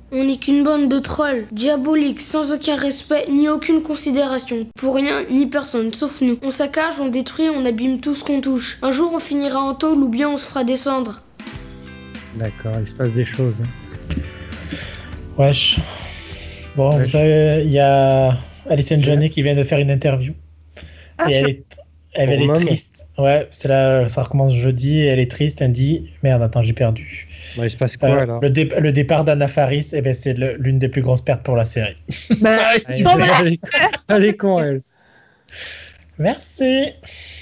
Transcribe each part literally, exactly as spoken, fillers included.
On n'est qu'une bande de trolls, diaboliques, sans aucun respect ni aucune considération. Pour rien ni personne, sauf nous. On saccage, on détruit, on abîme tout ce qu'on touche. Un jour on finira en tôle ou bien on se fera descendre. D'accord, il se passe des choses. Wesh. Bon, Wesh. vous savez, il y a Alison Janney qui vient de faire une interview. Ah, et sur- elle est, elle, elle est Pour Mom. triste. Ouais, c'est là, ça recommence jeudi et elle est triste. Elle dit merde, attends, j'ai perdu. Bon, il se passe quoi Euh, alors? le, dé- le départ d'Anna Faris, eh ben, c'est le- l'une des plus grosses pertes pour la série. Bah, Elle, super. elle est, elle est con, elle. Merci.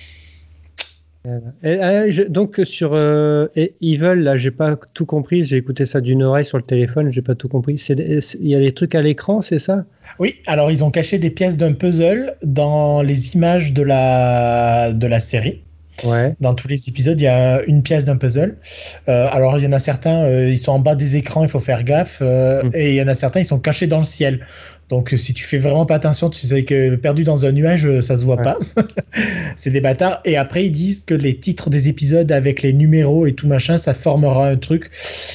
Et, euh, je- donc sur euh, et Evil, là, j'ai pas tout compris. J'ai écouté ça d'une oreille sur le téléphone, j'ai pas tout compris. C'est des- c'est- Il y a des trucs à l'écran, c'est ça? Oui, alors ils ont caché des pièces d'un puzzle dans les images de la, de la série. Ouais. Dans tous les épisodes, il y a une pièce d'un puzzle. Euh, alors, il y en a certains, euh, ils sont en bas des écrans, il faut faire gaffe. euh, Mm. Et il y en a certains, ils sont cachés dans le ciel. Donc, euh, si tu fais vraiment pas attention, tu sais que perdu dans un nuage, euh, ça se voit Ouais. pas. C'est des bâtards. Et après, ils disent que les titres des épisodes avec les numéros et tout machin, ça formera un truc.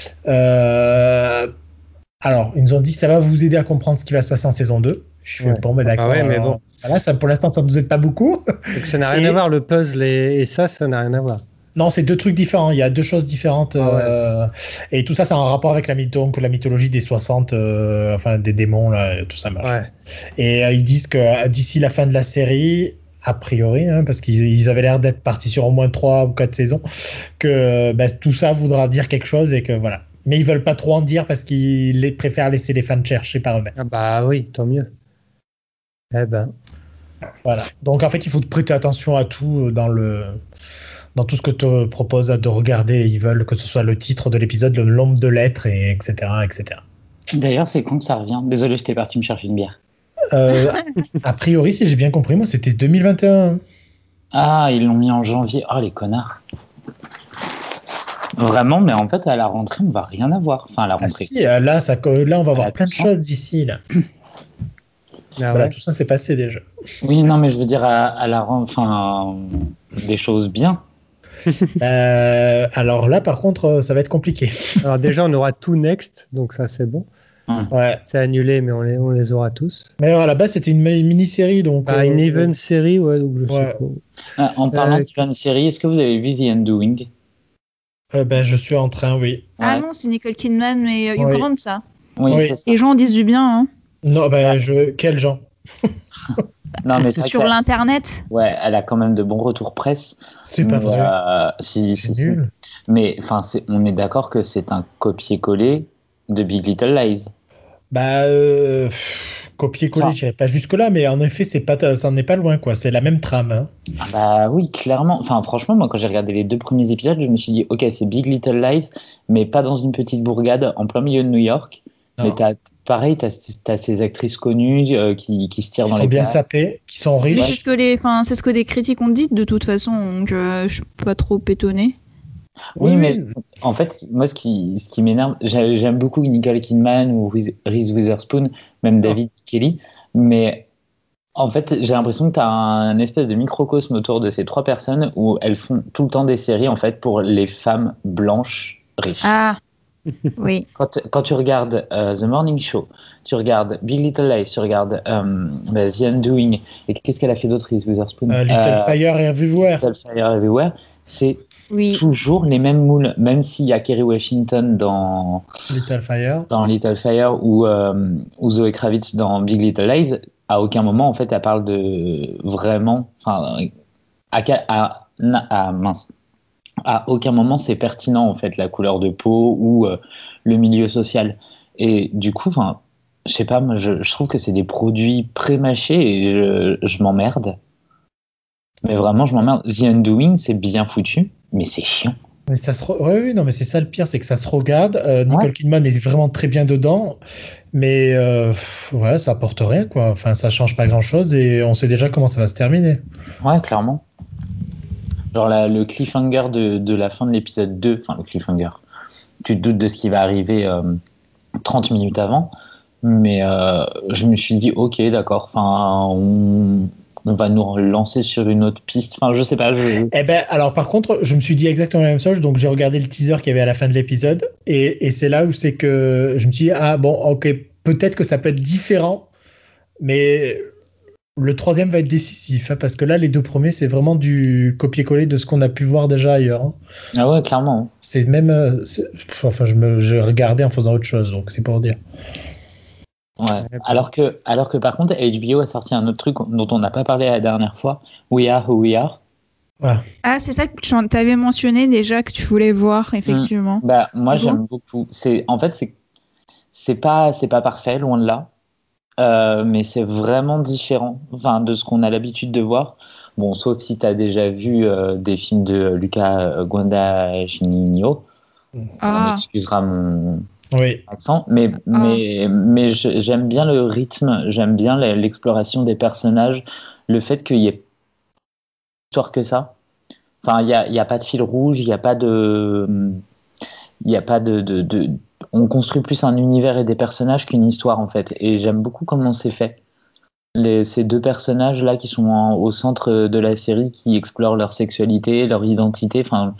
Euh, Alors, ils nous ont dit ça va vous aider à comprendre ce qui va se passer en saison deux. Je suis Ouais. bon, mais Ah d'accord. ouais, mais alors, bon. Voilà, ça, pour l'instant, ça ne nous aide pas beaucoup. Donc ça n'a rien Et- à voir, le puzzle et, et ça, ça n'a rien à voir. Non, c'est deux trucs différents. Il y a deux choses différentes. Ah ouais. euh, Et tout ça, c'est en rapport avec la, mytho- donc, la mythologie des soixante, euh, enfin des démons, là, tout ça. machin. Ouais. Et euh, ils disent que euh, d'ici la fin de la série, a priori, hein, parce qu'ils ils avaient l'air d'être partis sur au moins trois ou quatre saisons, que euh, bah, tout ça voudra dire quelque chose et que voilà. Mais ils veulent pas trop en dire parce qu'ils les- préfèrent laisser les fans chercher par eux-mêmes. Ah bah oui, tant mieux. Eh ben. Voilà. Donc en fait, il faut prêter attention à tout euh, dans le dans tout ce que te propose de regarder. Ils veulent que ce soit le titre de l'épisode, le nombre de lettres, et etc., et cetera. D'ailleurs, c'est con que ça revient. Désolé, j'étais parti me chercher une bière. Euh, a priori, si j'ai bien compris, moi, c'était deux mille vingt et un. Ah, ils l'ont mis en janvier. Oh, les connards. Vraiment, mais en fait, à la rentrée, on va rien avoir. Enfin, à la Ah rentrée. si, euh, là, ça, là, on va voir Ah, plein de tout ça. choses d'ici. Là. Ah Voilà, ouais. tout ça, c'est passé déjà. Oui, non, mais je veux dire, à, à la rentrée, enfin, des choses bien. Euh, alors là, par contre, euh, ça va être compliqué. Alors déjà, on aura tout next, donc ça c'est bon. Ouais. C'est annulé, mais on les, on les aura tous. Mais alors, à la base, c'était une mi- mini-série, donc. Bah, euh, une event série, ouais, donc je Ouais. sais pas. Ah, en parlant Euh, de fan série, est-ce que vous avez vu The Undoing? euh, ben, je suis en train, oui. Ah Ouais. non, c'est Nicole Kidman, mais euh, Hugh Oui. Grant, ça. Oui, Oui. c'est ça. Les gens en disent du bien, hein. Non, ben, je. Quel genre? Non, mais c'est vrai Sur qu'elle- l'internet. ouais, elle a quand même de bons retours presse. C'est pas Mais, vrai. euh, si, C'est si, si. nul. Mais enfin, c'est- on est d'accord que c'est un copier-coller de Big Little Lies. Bah, euh, pff, copier-coller, Enfin. j'irai pas jusque-là, mais en effet, c'est pas, ça en est pas loin, quoi. C'est la même trame. Hein. Ah bah oui, clairement. Enfin, franchement, moi, quand j'ai regardé les deux premiers épisodes, je me suis dit, ok, c'est Big Little Lies, mais pas dans une petite bourgade en plein milieu de New York. Non. Mais t'as, pareil, t'as, t'as ces actrices connues euh, qui, qui se tirent Qui dans sont les bien pattes. sapés, qui sont Oui, riches. c'est ce que les, enfin, c'est ce que des critiques ont dit de toute façon, donc euh, je suis pas trop étonnée. Oui, mais en fait, moi, ce qui, ce qui m'énerve, j'ai- j'aime beaucoup Nicole Kidman ou Reese Reese Witherspoon, même David Kelly, mais en fait, j'ai l'impression que tu as un espèce de microcosme autour de ces trois personnes où elles font tout le temps des séries en fait pour les femmes blanches riches. Ah, oui. Quand, quand tu regardes euh, The Morning Show, tu regardes Big Little Lies, tu regardes euh, bah, The Undoing, et qu'est-ce qu'elle a fait d'autre, Reese Witherspoon? Euh, Little Euh, Fire Everywhere. Little Fire Everywhere, c'est Oui. toujours les mêmes moules, même s'il y a Kerry Washington dans, Little Fire. dans Little Fire ou, euh, ou Zoe Kravitz dans Big Little Lies, à aucun moment, en fait, elle parle de vraiment... Enfin, à, à, à, à- mince. À aucun moment, c'est pertinent, en fait, la couleur de peau ou euh, le milieu social. Et du coup, enfin, je sais pas, moi, je, je trouve que c'est des produits pré-mâchés et je, je m'emmerde. Mais vraiment, je m'emmerde. The Undoing, c'est bien foutu, mais c'est chiant. Mais ça se re- ouais, oui, non, mais c'est ça le pire, c'est que ça se regarde. Euh, Nicole Ouais. Kidman est vraiment très bien dedans, mais euh, pff, voilà, ça apporte rien, quoi. Enfin, ça change pas grand-chose et on sait déjà comment ça va se terminer. Ouais, clairement. Genre la- le cliffhanger de, de la fin de l'épisode deux, enfin le cliffhanger, tu te doutes de ce qui va arriver euh, trente minutes avant, mais euh, je me suis dit, ok, d'accord, enfin, on, on va nous relancer sur une autre piste. Enfin, je sais pas. Je... Eh ben, alors par contre, je me suis dit exactement la même chose. Donc j'ai regardé le teaser qu'il y avait à la fin de l'épisode, et, et c'est là où c'est que je me suis dit ah bon, ok, peut-être que ça peut être différent, mais le troisième va être décisif, hein, parce que là, les deux premiers, c'est vraiment du copier-coller de ce qu'on a pu voir déjà ailleurs. Hein. Ah ouais, clairement. C'est même, c'est, enfin, je me, je regardais en faisant autre chose, donc c'est pour dire. Ouais. Alors que, alors que par contre, H B O a sorti un autre truc dont on n'a pas parlé la dernière fois, We Are Who We Are. Ouais. Ah, c'est ça que tu avais mentionné déjà que tu voulais voir, effectivement. Mmh. Bah, moi, c'est j'aime bon beaucoup. C'est, en fait, c'est, c'est pas, c'est pas parfait, loin de là. Euh, mais c'est vraiment différent, enfin, de ce qu'on a l'habitude de voir. Bon, sauf si tu as déjà vu euh, des films de Luca Guadagnino. Ah. On excusera mon oui. accent, mais, Ah. mais, mais je, j'aime bien le rythme, j'aime bien l'exploration des personnages, le fait qu'il y ait histoire que ça. Enfin, il n'y a, y a pas de fil rouge, il n'y a pas de... Il n'y a pas de, de, de... On construit plus un univers et des personnages qu'une histoire, en fait. Et j'aime beaucoup comment c'est fait. Les, ces deux personnages-là qui sont en, au centre de la série, qui explorent leur sexualité, leur identité. Enfin,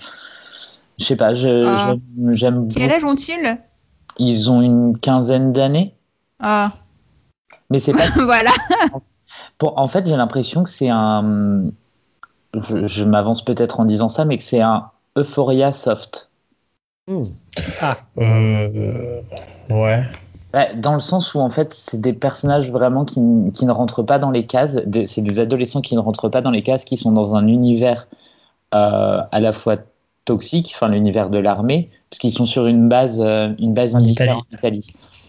je sais pas, je, Ah. j'aime, j'aime Quel beaucoup. âge ont-ils? Ils ont une quinzaine d'années. Ah, Mais c'est pas... voilà. Pour, en fait, j'ai l'impression que c'est un... Je, je m'avance peut-être en disant ça, mais que c'est un Euphoria soft. Mmh. Ah, Euh, ouais. Ouais, dans le sens où en fait c'est des personnages vraiment qui, qui ne rentrent pas dans les cases, des- c'est des adolescents qui ne rentrent pas dans les cases, qui sont dans un univers euh, à la fois toxique, enfin l'univers de l'armée, parce qu'ils sont sur une base, euh, une base En militaire Italie. en Italie.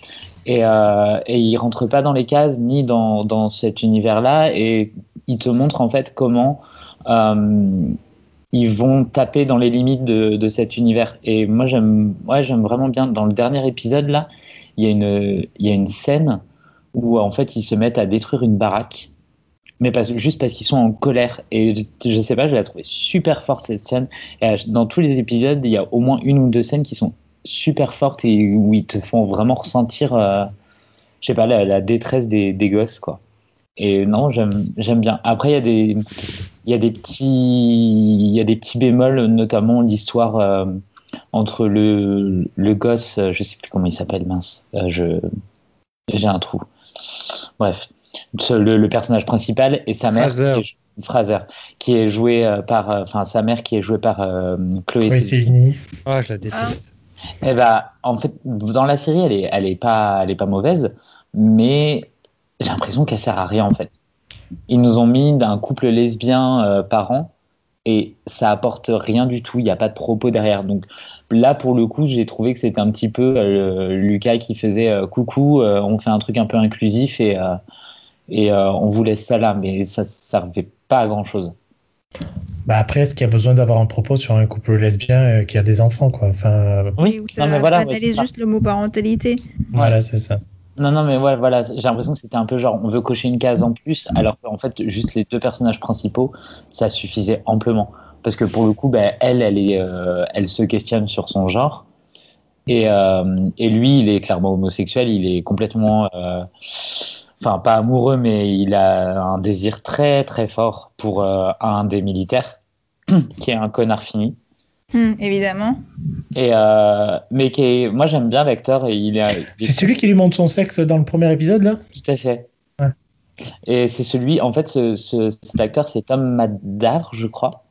Et, euh, et ils rentrent pas dans les cases ni dans, dans cet univers-là, et ils te montrent en fait comment euh, ils vont taper dans les limites de, de cet univers. Et moi, j'aime, ouais, j'aime vraiment bien. Dans le dernier épisode, là, il y a une, il y a une scène où, en fait, ils se mettent à détruire une baraque, mais parce, juste parce qu'ils sont en colère. Et je, je sais pas, je l'ai trouvée super forte, cette scène. Et à- dans tous les épisodes, il y a au moins une ou deux scènes qui sont super fortes et où ils te font vraiment ressentir, euh, je sais pas, la, la détresse des, des gosses, quoi. Et non, j'aime, j'aime bien. Après, il y a des, il y a des petits, il y a des petits bémols, notamment l'histoire euh, entre le, le gosse, euh, je sais plus comment il s'appelle, mince, euh, je, j'ai un trou. Bref, Ce- le, le personnage principal et sa mère, Fraser. qui est, Fraser, qui est jouée euh, par, euh, enfin sa mère qui est jouée par euh, Chloé. Oui, c'est fini. ah, je la déteste. Eh ben, en fait, dans la série, elle est, elle est pas, elle est pas mauvaise, mais j'ai l'impression qu'elle sert à rien en fait. Ils nous ont mis d'un couple lesbien euh, par an et ça apporte rien du tout. Il n'y a pas de propos derrière. Donc là, pour le coup, j'ai trouvé que c'était un petit peu euh, Lucas qui faisait euh, coucou, euh, on fait un truc un peu inclusif et, euh, et euh, on vous laisse ça là, mais ça ne servait pas à grand chose. Bah après, est-ce qu'il y a besoin d'avoir un propos sur un couple lesbien euh, qui a des enfants, quoi. Enfin, euh, Oui, Ou ça non, mais voilà, ouais, banalise c'est ça. juste le mot parentalité. voilà, c'est ça. Non, non, mais ouais, voilà, j'ai l'impression que c'était un peu genre, on veut cocher une case en plus, alors qu'en fait, juste les deux personnages principaux, ça suffisait amplement. Parce que pour le coup, ben, elle, elle, est, euh, elle se questionne sur son genre, et, euh, et lui, il est clairement homosexuel, il est complètement, euh, enfin, pas amoureux, mais il a un désir très, très fort pour euh, un des militaires, qui est un connard fini. Hum, évidemment. Et euh, mais qui est, moi, j'aime bien l'acteur, et il est, il est C'est celui qui lui montre son sexe dans le premier épisode, là? Tout à fait. Ouais. Et c'est celui, en fait, ce, ce- cet acteur, c'est Tom Madar, je crois,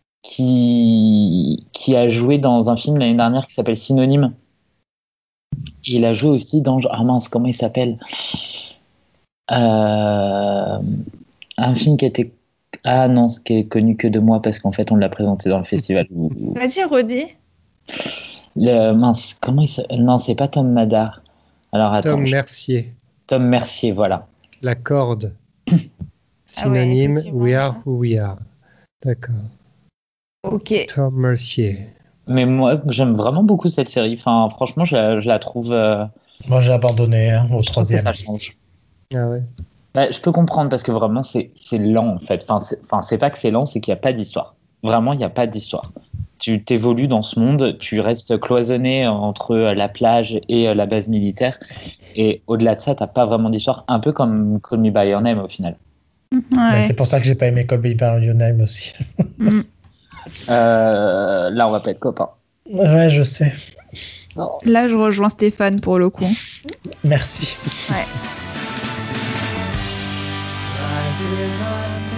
qui, qui a joué dans un film l'année dernière qui s'appelle Synonyme. Et il a joué aussi dans. Ah mince, comment il s'appelle Euh, Un film qui était. Ah non, ce qui est connu que de moi parce qu'en fait, on l'a présenté dans le festival. où- où- Vas-y, redis. Le, mince, comment il s'appelle Non, c'est pas Tom Madar. Alors attends. Tom je- Mercier, Tom Mercier, voilà. la corde. Ah ouais, Synonyme, effectivement. we are who we are. D'accord. Ok. Tom Mercier. Mais moi, j'aime vraiment beaucoup cette série. Enfin, franchement, je la, je la trouve. euh, Moi, j'ai abandonné hein, au je trouve que troisième. ça change. Ah ouais. Bah, je peux comprendre parce que vraiment, c'est c'est lent en fait. Enfin, c'est enfin, c'est pas que c'est lent, c'est qu'il n'y a pas d'histoire. Vraiment, il n'y a pas d'histoire. Tu t'évolues dans ce monde, tu restes cloisonné entre la plage et la base militaire. Et au-delà de ça, tu n'as pas vraiment d'histoire. Un peu comme Call Me By Your Name au final. Ouais. Bah, c'est pour ça que j'ai pas aimé Call Me By Your Name aussi. Mm. Euh, là, on va pas être copains. Ouais, je sais. Non. Là, je rejoins Stéphane pour le coup. Merci. Ouais. Life is unfair.